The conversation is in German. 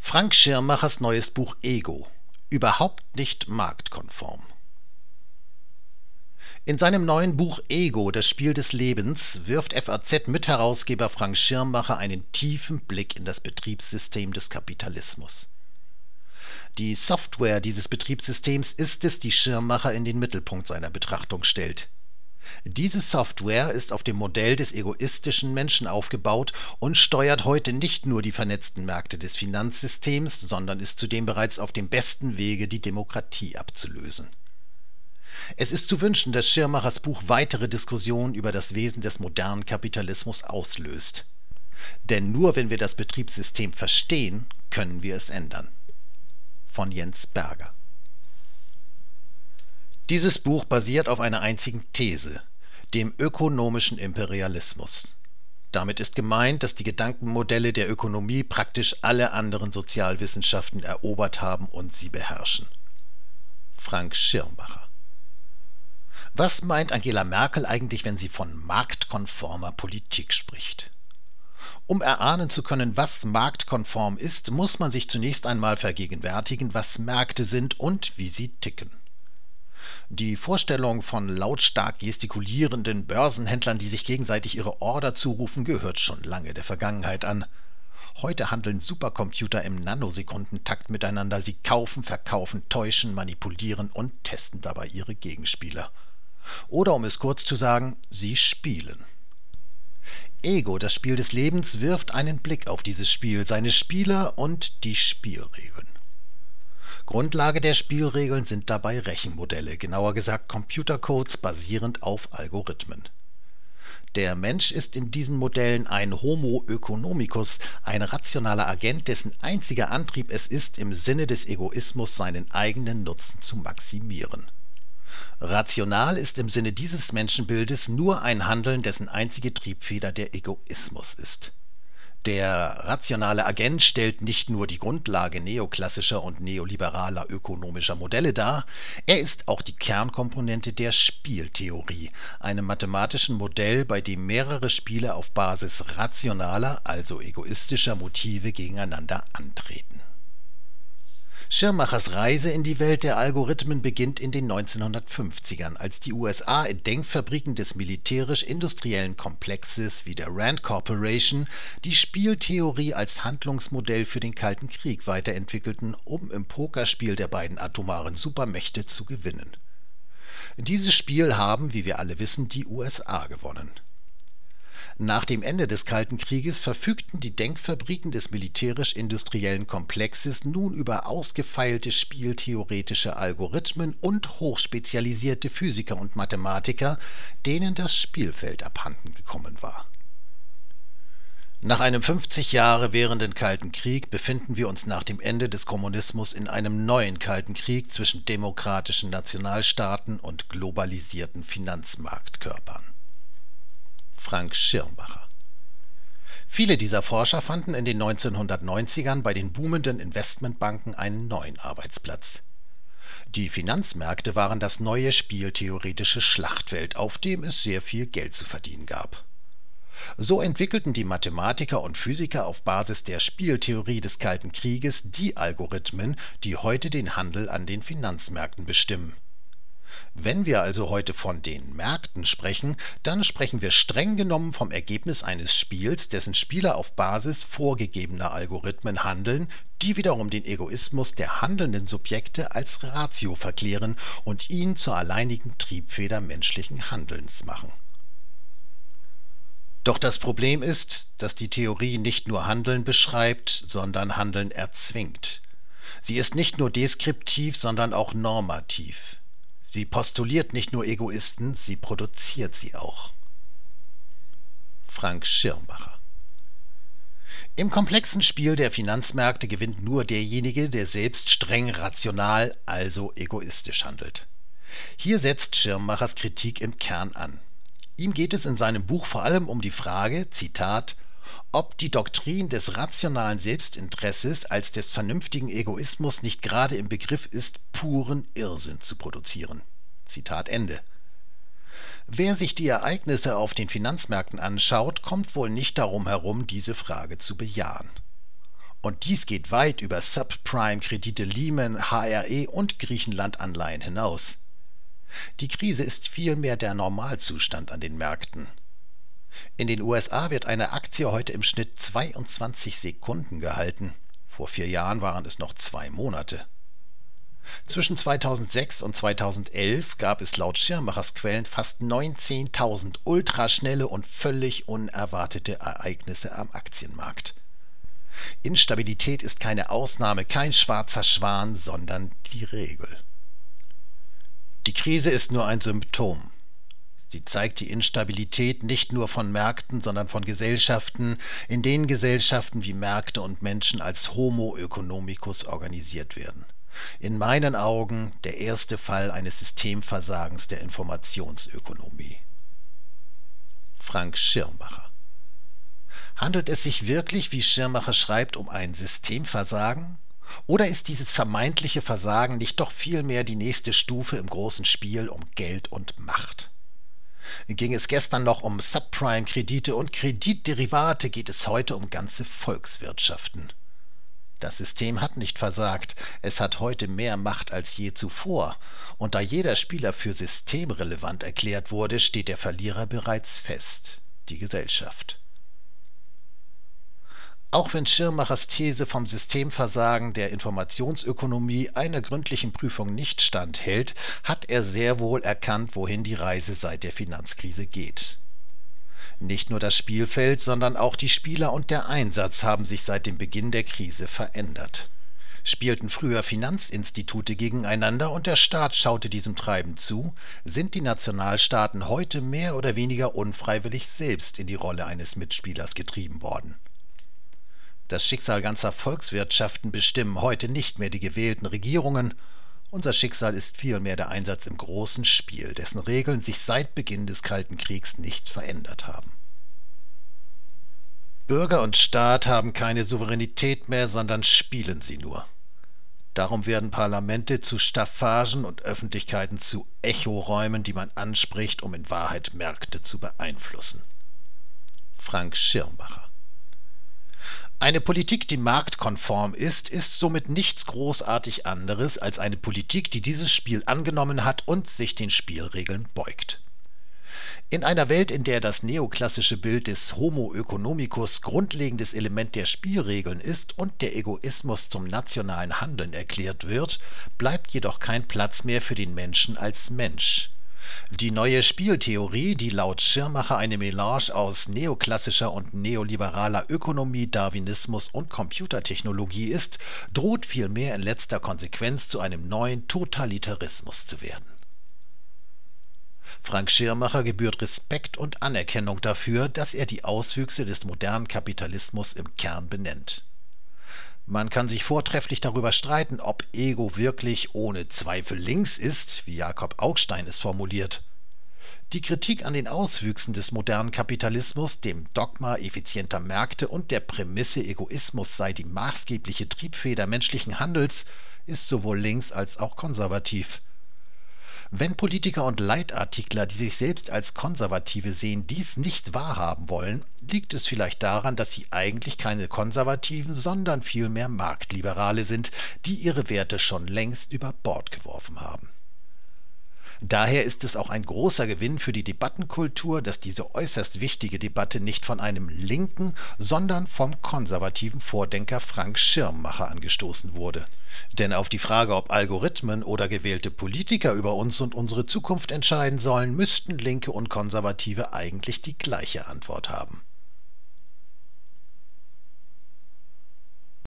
Frank Schirmachers neues Buch Ego. Überhaupt nicht marktkonform. In seinem neuen Buch Ego, das Spiel des Lebens, wirft FAZ-Mitherausgeber Frank Schirmacher einen tiefen Blick in das Betriebssystem des Kapitalismus. Die Software dieses Betriebssystems ist es, die Schirmacher in den Mittelpunkt seiner Betrachtung stellt. Diese Software ist auf dem Modell des egoistischen Menschen aufgebaut und steuert heute nicht nur die vernetzten Märkte des Finanzsystems, sondern ist zudem bereits auf dem besten Wege, die Demokratie abzulösen. Es ist zu wünschen, dass Schirmachers Buch weitere Diskussionen über das Wesen des modernen Kapitalismus auslöst. Denn nur wenn wir das Betriebssystem verstehen, können wir es ändern. Von Jens Berger. Dieses Buch basiert auf einer einzigen These, dem ökonomischen Imperialismus. Damit ist gemeint, dass die Gedankenmodelle der Ökonomie praktisch alle anderen Sozialwissenschaften erobert haben und sie beherrschen. Frank Schirmacher. Was meint Angela Merkel eigentlich, wenn sie von marktkonformer Politik spricht? Um erahnen zu können, was marktkonform ist, muss man sich zunächst einmal vergegenwärtigen, was Märkte sind und wie sie ticken. Die Vorstellung von lautstark gestikulierenden Börsenhändlern, die sich gegenseitig ihre Order zurufen, gehört schon lange der Vergangenheit an. Heute handeln Supercomputer im Nanosekundentakt miteinander. Sie kaufen, verkaufen, täuschen, manipulieren und testen dabei ihre Gegenspieler. Oder um es kurz zu sagen, sie spielen. Ego, das Spiel des Lebens, wirft einen Blick auf dieses Spiel, seine Spieler und die Spielregeln. Grundlage der Spielregeln sind dabei Rechenmodelle, genauer gesagt Computercodes basierend auf Algorithmen. Der Mensch ist in diesen Modellen ein Homo economicus, ein rationaler Agent, dessen einziger Antrieb es ist, im Sinne des Egoismus seinen eigenen Nutzen zu maximieren. Rational ist im Sinne dieses Menschenbildes nur ein Handeln, dessen einzige Triebfeder der Egoismus ist. Der rationale Agent stellt nicht nur die Grundlage neoklassischer und neoliberaler ökonomischer Modelle dar, er ist auch die Kernkomponente der Spieltheorie, einem mathematischen Modell, bei dem mehrere Spiele auf Basis rationaler, also egoistischer Motive gegeneinander antreten. Schirmachers Reise in die Welt der Algorithmen beginnt in den 1950ern, als die USA in Denkfabriken des militärisch-industriellen Komplexes wie der Rand Corporation die Spieltheorie als Handlungsmodell für den Kalten Krieg weiterentwickelten, um im Pokerspiel der beiden atomaren Supermächte zu gewinnen. Dieses Spiel haben, wie wir alle wissen, die USA gewonnen. Nach dem Ende des Kalten Krieges verfügten die Denkfabriken des militärisch-industriellen Komplexes nun über ausgefeilte spieltheoretische Algorithmen und hochspezialisierte Physiker und Mathematiker, denen das Spielfeld abhanden gekommen war. Nach einem 50 Jahre währenden Kalten Krieg befinden wir uns nach dem Ende des Kommunismus in einem neuen Kalten Krieg zwischen demokratischen Nationalstaaten und globalisierten Finanzmarktkörpern. Frank Schirmacher. Viele dieser Forscher fanden in den 1990ern bei den boomenden Investmentbanken einen neuen Arbeitsplatz. Die Finanzmärkte waren das neue spieltheoretische Schlachtfeld, auf dem es sehr viel Geld zu verdienen gab. So entwickelten die Mathematiker und Physiker auf Basis der Spieltheorie des Kalten Krieges die Algorithmen, die heute den Handel an den Finanzmärkten bestimmen. Wenn wir also heute von den Märkten sprechen, dann sprechen wir streng genommen vom Ergebnis eines Spiels, dessen Spieler auf Basis vorgegebener Algorithmen handeln, die wiederum den Egoismus der handelnden Subjekte als Ratio verklären und ihn zur alleinigen Triebfeder menschlichen Handelns machen. Doch das Problem ist, dass die Theorie nicht nur Handeln beschreibt, sondern Handeln erzwingt. Sie ist nicht nur deskriptiv, sondern auch normativ. Sie postuliert nicht nur Egoisten, sie produziert sie auch. Frank Schirmacher. Im komplexen Spiel der Finanzmärkte gewinnt nur derjenige, der selbst streng rational, also egoistisch handelt. Hier setzt Schirmachers Kritik im Kern an. Ihm geht es in seinem Buch vor allem um die Frage, Zitat, ob die Doktrin des rationalen Selbstinteresses als des vernünftigen Egoismus nicht gerade im Begriff ist, puren Irrsinn zu produzieren. Zitat Ende. Wer sich die Ereignisse auf den Finanzmärkten anschaut, kommt wohl nicht darum herum, diese Frage zu bejahen. Und dies geht weit über Subprime-Kredite Lehman, HRE und Griechenland-Anleihen hinaus. Die Krise ist vielmehr der Normalzustand an den Märkten. In den USA wird eine Aktie heute im Schnitt 22 Sekunden gehalten. Vor 4 Jahren waren es noch 2 Monate. Zwischen 2006 und 2011 gab es laut Schirmachers Quellen fast 19.000 ultraschnelle und völlig unerwartete Ereignisse am Aktienmarkt. Instabilität ist keine Ausnahme, kein schwarzer Schwan, sondern die Regel. Die Krise ist nur ein Symptom. Sie zeigt die Instabilität nicht nur von Märkten, sondern von Gesellschaften, in denen Gesellschaften wie Märkte und Menschen als Homo economicus organisiert werden. In meinen Augen der erste Fall eines Systemversagens der Informationsökonomie. Frank Schirmacher. Handelt es sich wirklich, wie Schirmacher schreibt, um ein Systemversagen? Oder ist dieses vermeintliche Versagen nicht doch vielmehr die nächste Stufe im großen Spiel um Geld und Macht? Ging es gestern noch um Subprime-Kredite und Kreditderivate, geht es heute um ganze Volkswirtschaften. Das System hat nicht versagt, es hat heute mehr Macht als je zuvor, und da jeder Spieler für systemrelevant erklärt wurde, steht der Verlierer bereits fest, die Gesellschaft. Auch wenn Schirmachers These vom Systemversagen der Informationsökonomie einer gründlichen Prüfung nicht standhält, hat er sehr wohl erkannt, wohin die Reise seit der Finanzkrise geht. Nicht nur das Spielfeld, sondern auch die Spieler und der Einsatz haben sich seit dem Beginn der Krise verändert. Spielten früher Finanzinstitute gegeneinander und der Staat schaute diesem Treiben zu, sind die Nationalstaaten heute mehr oder weniger unfreiwillig selbst in die Rolle eines Mitspielers getrieben worden. Das Schicksal ganzer Volkswirtschaften bestimmen heute nicht mehr die gewählten Regierungen. Unser Schicksal ist vielmehr der Einsatz im großen Spiel, dessen Regeln sich seit Beginn des Kalten Kriegs nicht verändert haben. Bürger und Staat haben keine Souveränität mehr, sondern spielen sie nur. Darum werden Parlamente zu Staffagen und Öffentlichkeiten zu Echoräumen, die man anspricht, um in Wahrheit Märkte zu beeinflussen. Frank Schirmacher. Eine Politik, die marktkonform ist, ist somit nichts großartig anderes als eine Politik, die dieses Spiel angenommen hat und sich den Spielregeln beugt. In einer Welt, in der das neoklassische Bild des Homo economicus grundlegendes Element der Spielregeln ist und der Egoismus zum nationalen Handeln erklärt wird, bleibt jedoch kein Platz mehr für den Menschen als Mensch. Die neue Spieltheorie, die laut Schirmacher eine Melange aus neoklassischer und neoliberaler Ökonomie, Darwinismus und Computertechnologie ist, droht vielmehr in letzter Konsequenz zu einem neuen Totalitarismus zu werden. Frank Schirmacher gebührt Respekt und Anerkennung dafür, dass er die Auswüchse des modernen Kapitalismus im Kern benennt. Man kann sich vortrefflich darüber streiten, ob Ego wirklich ohne Zweifel links ist, wie Jakob Augstein es formuliert. Die Kritik an den Auswüchsen des modernen Kapitalismus, dem Dogma effizienter Märkte und der Prämisse, Egoismus sei die maßgebliche Triebfeder menschlichen Handels, ist sowohl links als auch konservativ. Wenn Politiker und Leitartikler, die sich selbst als Konservative sehen, dies nicht wahrhaben wollen, liegt es vielleicht daran, dass sie eigentlich keine Konservativen, sondern vielmehr Marktliberale sind, die ihre Werte schon längst über Bord geworfen haben. Daher ist es auch ein großer Gewinn für die Debattenkultur, dass diese äußerst wichtige Debatte nicht von einem linken, sondern vom konservativen Vordenker Frank Schirmacher angestoßen wurde. Denn auf die Frage, ob Algorithmen oder gewählte Politiker über uns und unsere Zukunft entscheiden sollen, müssten Linke und Konservative eigentlich die gleiche Antwort haben.